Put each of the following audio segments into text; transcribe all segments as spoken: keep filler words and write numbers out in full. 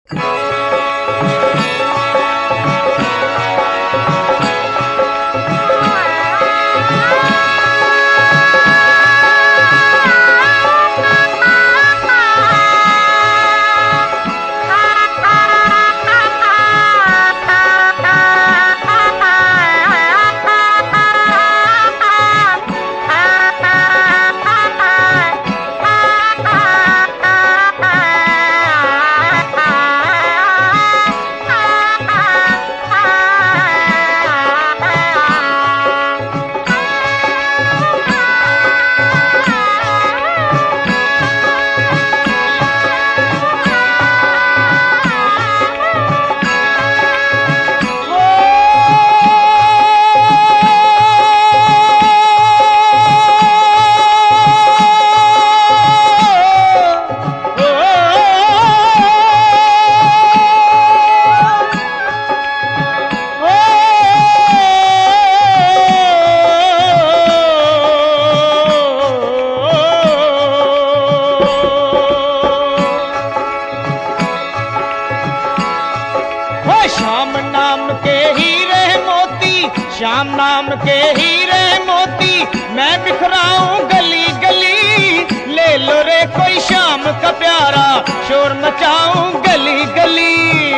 श्याम नाम के हीरे मोती मैं बिखराऊं गली गली। ले लो रे कोई शाम का प्यारा शोर मचाऊं गली गली।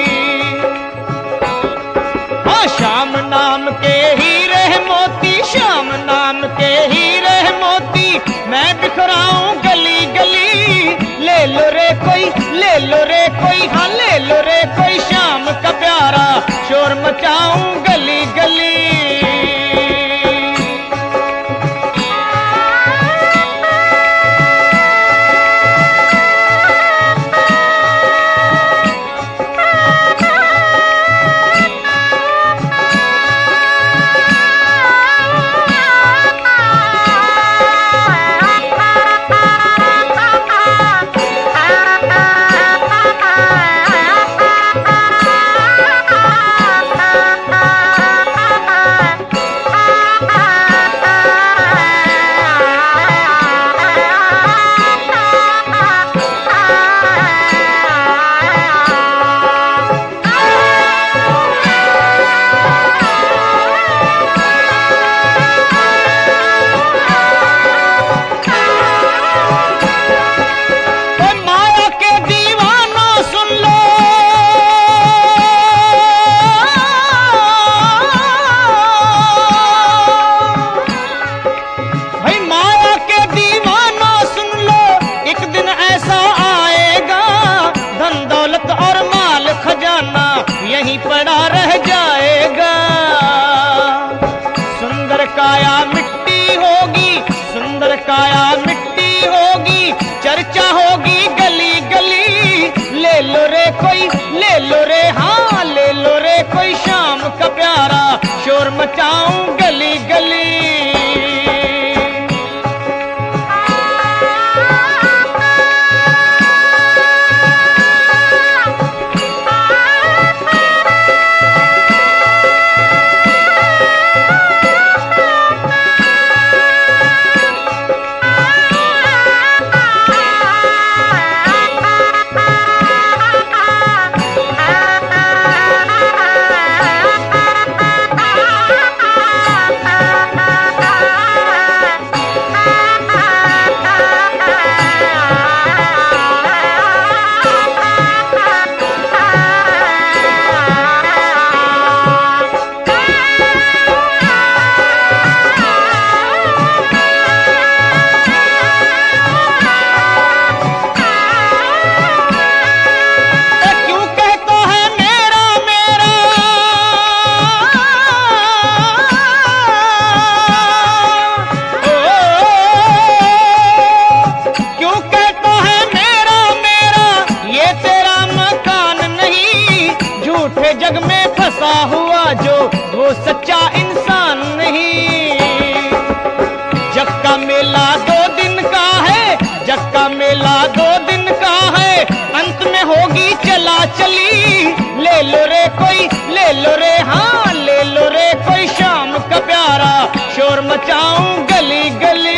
हाँ श्याम नाम के हीरे मोती, श्याम नाम के हीरे मोती मैं बिखराऊं गली गली। ले लो रे कोई, ले लो रे कोई, हाँ ले लो रे कोई शाम का प्यारा शोर मचाऊं गली गली। यहीं पड़ा रह जाएगा। सुंदर काया मिट्टी होगी, सुंदर काया मिट्टी होगी, चर्चा होगी गली गली। ले लो रे कोई, ले लो रे, हाँ ले लो रे कोई शाम का प्यारा शोर मचाऊं गली गली। जग में फंसा हुआ जो वो सच्चा इंसान नहीं। जग का मेला दो दिन का है, जग का मेला दो दिन का है, अंत में होगी चला चली। ले लो रे कोई, ले लो रे, हाँ ले लो रे कोई शाम का प्यारा शोर मचाऊं गली गली।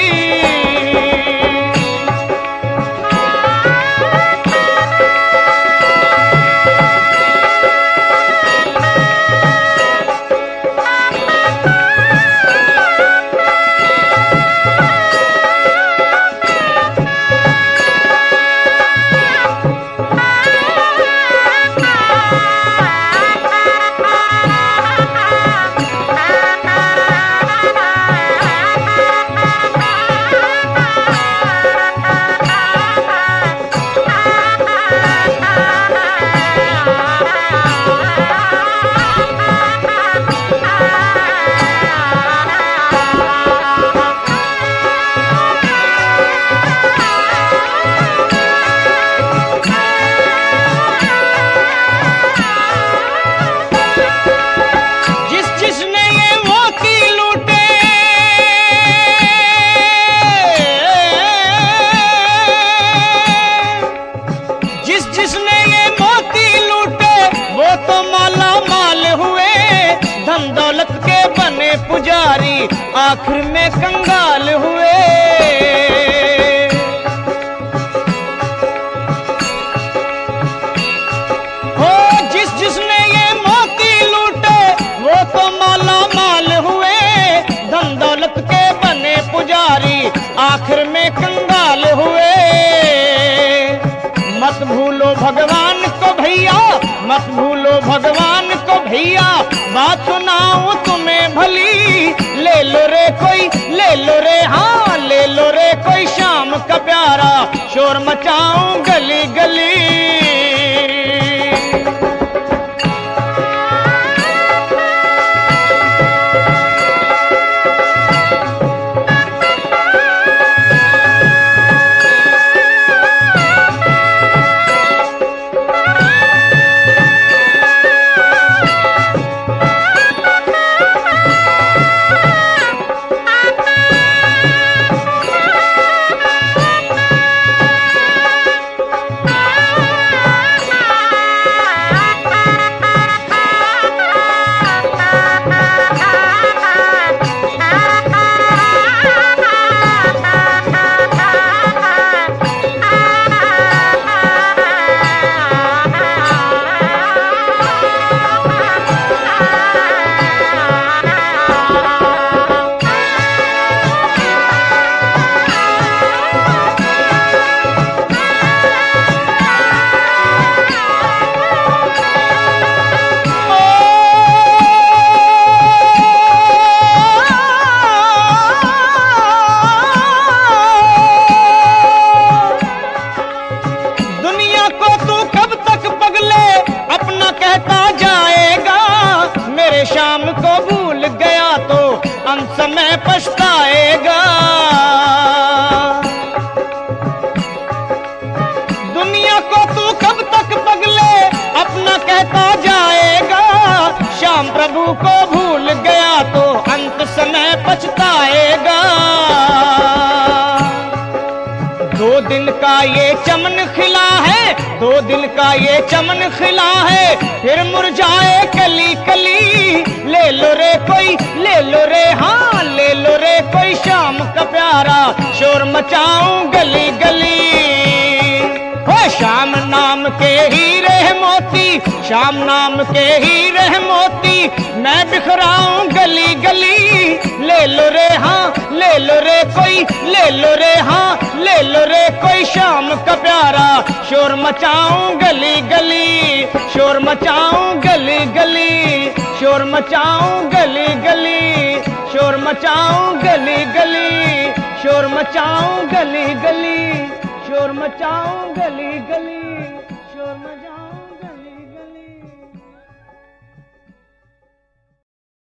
को भैया, मत भूलो भगवान को भैया। बात सुनाऊं तुम्हें भली, ले लो रे कोई, ले लो रे हाँ, ले लो रे कोई शाम का प्यारा, शोर मचाऊं गली गली। शाम को भूल गया तो अंत समय पछताएगा। दुनिया को तू कब तक पगले अपना कहता जाएगा, शाम प्रभु को भूल गया तो अंत समय पछताएगा। दो दिन का ये चमन खिला है, दो दिन का ये चमन खिला है, फिर मुरझाए कली कली। ले लो रे कोई, ले लो रे हाँ, ले लो रे कोई शाम का प्यारा, शोर मचाऊं गली गली। हो शाम नाम के हीरे मोती, शाम नाम के हीरे मोती, मैं बिखराऊं गली गली। ले लो रे हाँ, ले लो रे कोई, ले लो रे हाँ, ले लो रे कोई शाम का प्यारा, शोर मचाऊं गली गली, शोर मचाऊं गली गली, शोर मचाऊं गली गली, शोर मचाऊं गली गली, शोर मचाऊं गली गली, शोर मचाऊं गली गली।